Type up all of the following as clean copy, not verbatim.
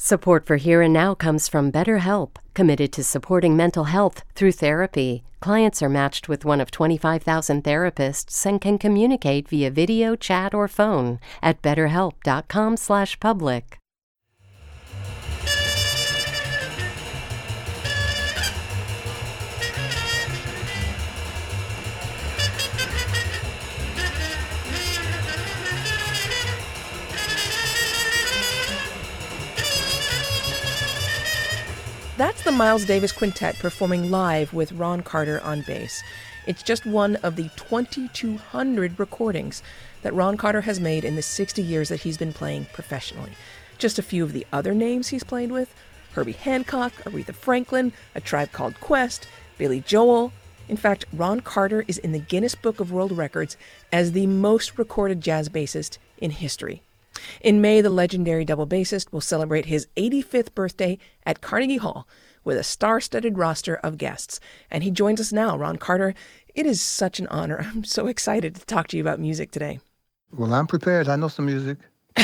Support for Here and Now comes from BetterHelp, committed to supporting mental health through therapy. Clients are matched with one of 25,000 therapists and can communicate via video, chat, or phone at betterhelp.com/public. That's the Miles Davis Quintet performing live with Ron Carter on bass. It's just one of the 2,200 recordings that Ron Carter has made in the 60 years that he's been playing professionally. Just a few of the other names he's played with: Herbie Hancock, Aretha Franklin, A Tribe Called Quest, Billy Joel. In fact, Ron Carter is in the Guinness Book of World Records as the most recorded jazz bassist in history. In May, the legendary double bassist will celebrate his 85th birthday at Carnegie Hall with a star-studded roster of guests. And he joins us now. Ron Carter, it is such an honor. I'm so excited to talk to you about music today. Well, I'm prepared. I know some music.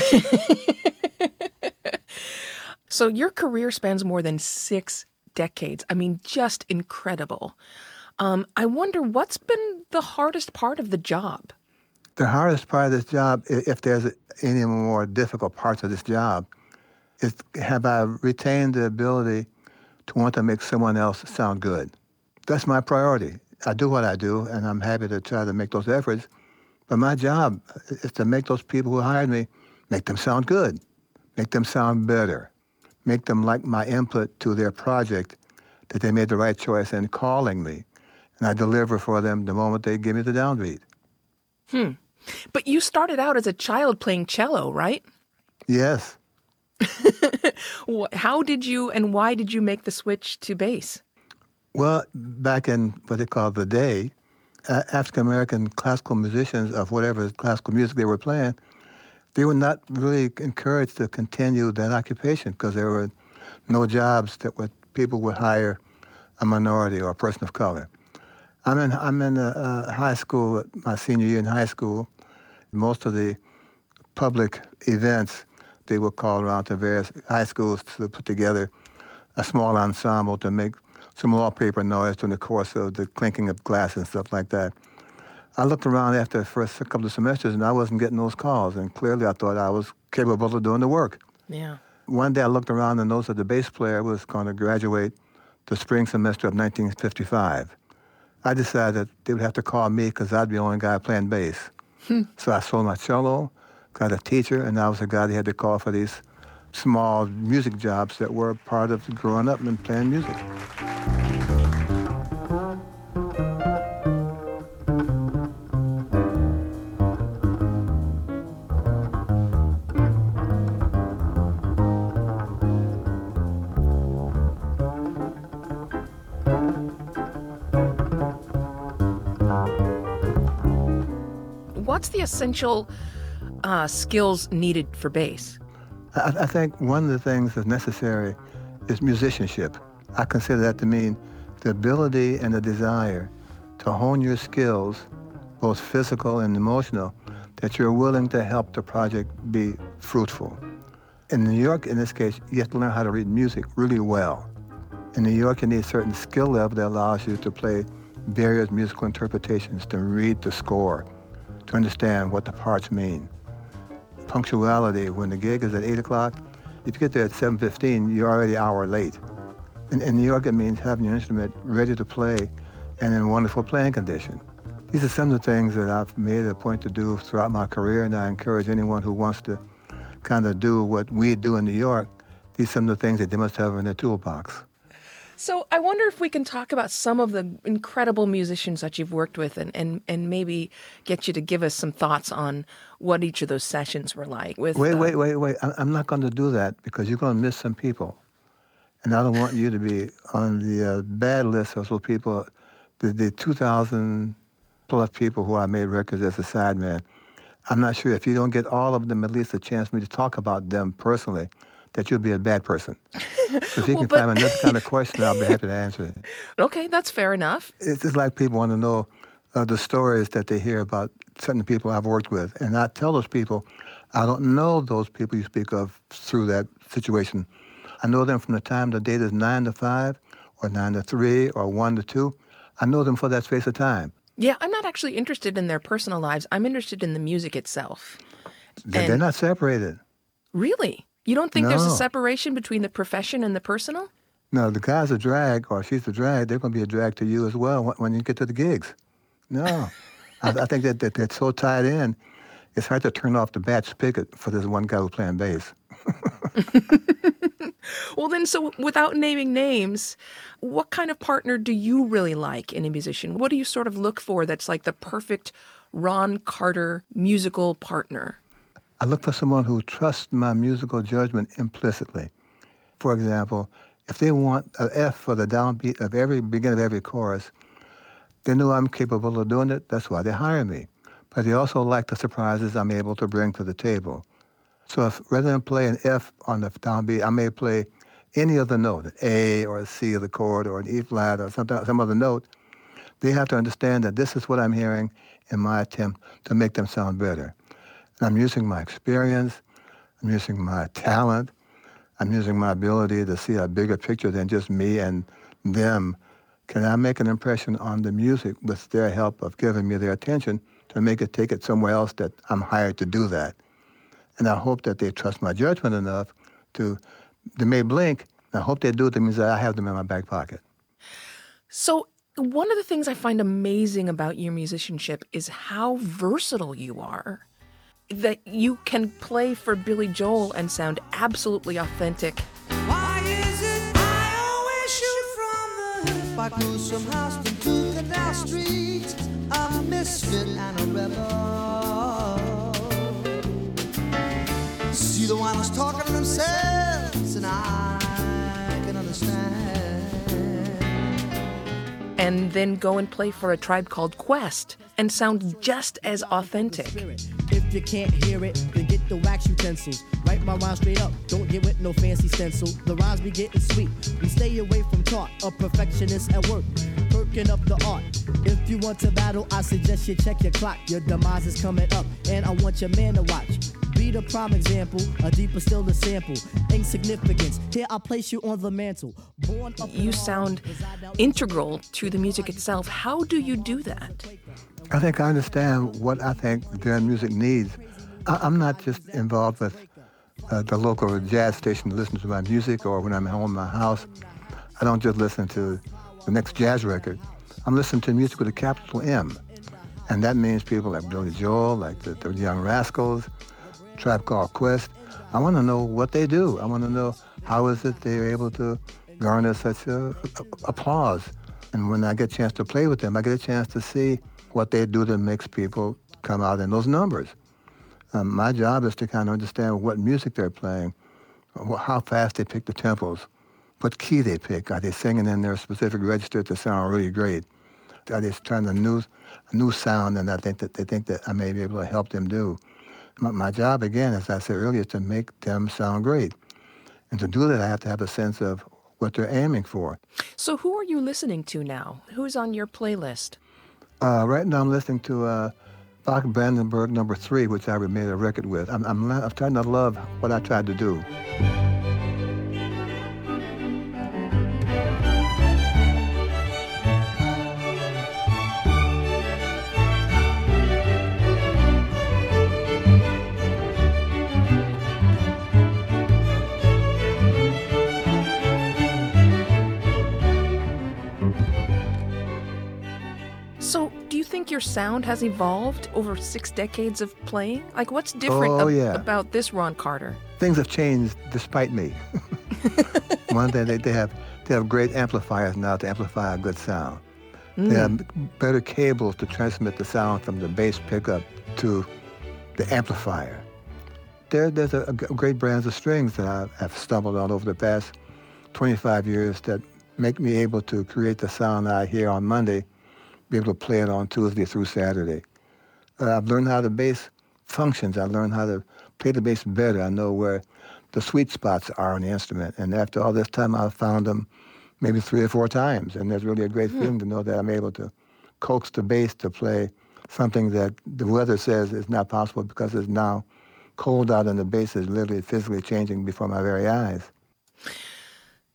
So your career spans more than 6 decades. I mean, just incredible. I wonder, what's been the hardest part of the job? The hardest part of this job, if there's any more difficult parts of this job, is have I retained the ability to want to make someone else sound good. That's my priority. I do what I do, and I'm happy to try to make those efforts. But my job is to make those people who hired me, make them sound good, make them sound better, make them like my input to their project, that they made the right choice in calling me. And I deliver for them the moment they give me the downbeat. But you started out as a child playing cello, right? Yes. How did you and why did you make the switch to bass? Well, back in what they call the day, African-American classical musicians of whatever classical music they were playing, they were not really encouraged to continue that occupation because there were no jobs that people would hire a minority or a person of color. I'm in high school, my senior year in high school. Most of the public events, they were called around to various high schools to put together a small ensemble to make some wallpaper noise during the course of the clinking of glass and stuff like that. I looked around after the first couple of semesters and I wasn't getting those calls, and clearly I thought I was capable of doing the work. Yeah. One day I looked around and noticed that the bass player was going to graduate the spring semester of 1955. I decided that they would have to call me because I'd be the only guy playing bass. So I sold my cello, got a teacher, and I was the guy they had to call for these small music jobs that were part of growing up and playing music. What's the essential skills needed for bass? I think one of the things that's necessary is musicianship. I consider that to mean the ability and the desire to hone your skills, both physical and emotional, that you're willing to help the project be fruitful. In New York, in this case, you have to learn how to read music really well. In New York, you need a certain skill level that allows you to play various musical interpretations, to read the score, to understand what the parts mean. Punctuality, when the gig is at 8 o'clock, if you get there at 7:15, you're already an hour late. In New York, it means having your instrument ready to play and in wonderful playing condition. These are some of the things that I've made a point to do throughout my career, and I encourage anyone who wants to kind of do what we do in New York, these are some of the things that they must have in their toolbox. So I wonder if we can talk about some of the incredible musicians that you've worked with and maybe get you to give us some thoughts on what each of those sessions were like. Wait. I'm not going to do that because you're going to miss some people. And I don't want you to be on the bad list of those people, the 2,000 plus people who I made records as a sideman. I'm not sure if you don't get all of them at least a chance for me to talk about them personally, that you'll be a bad person. So if you can find another kind of question, I'll be happy to answer it. Okay, that's fair enough. It's just like people want to know the stories that they hear about certain people I've worked with. And I tell those people, I don't know those people you speak of through that situation I know them from the time the date is 9 to 5 or 9 to 3 or 1 to 2. I know them for that space of time. Yeah, I'm not actually interested in their personal lives. I'm interested in the music itself. They're not separated. Really? You don't think there's a No. separation between the profession and the personal? No, the guy's a drag or she's a drag. They're going to be a drag to you as well when you get to the gigs. No. I think that they're so tied in, it's hard to turn off the batch spigot for this one guy who's playing bass. Well, then, so without naming names, what kind of partner do you really like in a musician? What do you sort of look for that's like the perfect Ron Carter musical partner? I look for someone who trusts my musical judgment implicitly. For example, if they want an F for the downbeat of every beginning of every chorus, they know I'm capable of doing it. That's why they hire me. But they also like the surprises I'm able to bring to the table. So if rather than play an F on the downbeat, I may play any other note, an A or a C of the chord or an E flat or some other note. They have to understand that this is what I'm hearing in my attempt to make them sound better. And I'm using my experience, I'm using my talent, I'm using my ability to see a bigger picture than just me and them. Can I make an impression on the music with their help of giving me their attention to make it take it somewhere else that I'm hired to do that? And I hope that they trust my judgment enough they may blink. I hope they do it. That means that I have them in my back pocket. So one of the things I find amazing about your musicianship is how versatile you are. That you can play for Billy Joel and sound absolutely authentic. Why is it I always shoot from the hip? I cruise from Houston to Canal Street. I'm a misfit and a rebel. See the ones talking to themselves, and I can understand. And then go and play for A Tribe Called Quest and sound just as authentic. If you can't hear it, then get the wax utensils. Write my rhyme straight up, don't get with no fancy stencil. The rhymes be getting sweet, we stay away from talk. A perfectionist at work, perking up the art. If you want to battle, I suggest you check your clock. Your demise is coming up, and I want your man to watch. Be the prime example, a deeper still the sample. Insignificance, here I place you on the mantle. Born up You sound integral to the music itself. How do you do that? I think I understand what I think their music needs. I'm not just involved with the local jazz station to listen to my music, or when I'm home in my house, I don't just listen to the next jazz record. I'm listening to music with a capital M. And that means people like Billy Joel, like the Young Rascals, Tribe Called Quest. I want to know what they do. I want to know how is it they're able to garner such applause. And when I get a chance to play with them, I get a chance to see what they do that makes people come out in those numbers. My job is to kind of understand what music they're playing, how fast they pick the tempos, what key they pick. Are they singing in their specific register to sound really great? Are they trying a new sound, and I think that they think that I may be able to help them do. My job, again, as I said earlier, is to make them sound great. And to do that, I have to have a sense of what they're aiming for. So who are you listening to now? Who's on your playlist? Right now, I'm listening to Bach Brandenburg No. 3, which I made a record with. I'm trying to love what I tried to do. So do you think your sound has evolved over 6 decades of playing? Like, what's different about this Ron Carter? Things have changed despite me. One thing, they have great amplifiers now to amplify a good sound. They have better cables to transmit the sound from the bass pickup to the amplifier. There's a great brands of strings that I've stumbled on over the past 25 years that make me able to create the sound I hear on Monday, be able to play it on Tuesday through Saturday. I've learned how the bass functions. I learned how to play the bass better. I know where the sweet spots are on the instrument. And after all this time, I've found them maybe 3 or 4 times. And there's really a great feeling to know that I'm able to coax the bass to play something that the weather says is not possible because it's now cold out and the bass is literally physically changing before my very eyes.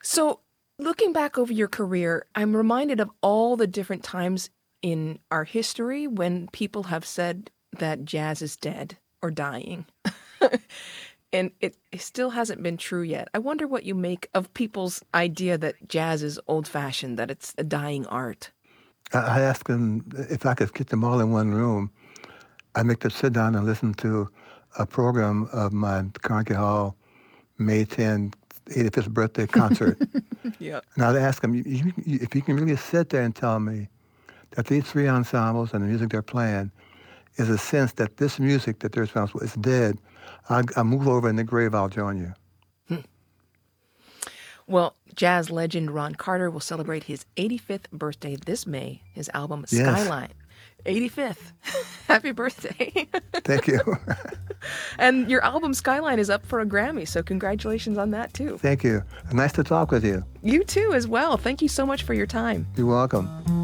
So, looking back over your career, I'm reminded of all the different times in our history when people have said that jazz is dead or dying. And it still hasn't been true yet. I wonder what you make of people's idea that jazz is old-fashioned, that it's a dying art. I asked them if I could get them all in one room. I'd make them sit down and listen to a program of my Carnegie Hall May 10 85th birthday concert. Yeah. And I'd ask them, if you can really sit there and tell me that these three ensembles and the music they're playing is a sense that this music that they're responsible is dead, I'll move over in the grave, I'll join you. Well, jazz legend Ron Carter will celebrate his 85th birthday this May. His album, Yes. Skyline. 85th. Happy birthday. Thank you. And your album, Skyline, is up for a Grammy, so congratulations on that, too. Thank you. Nice to talk with you. You, too, as well. Thank you so much for your time. You're welcome.